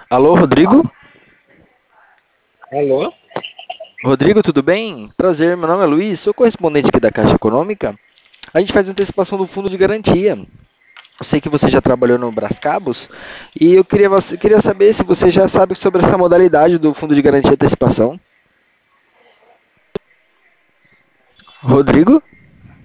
Alô, Rodrigo? Alô? Rodrigo, tudo bem? Prazer, meu nome é Luiz, sou correspondente aqui da Caixa Econômica. A gente faz antecipação do fundo de garantia. Eu sei que você já trabalhou no Brascabos e eu queria saber se você já sabe sobre essa modalidade do fundo de garantia e antecipação. Rodrigo?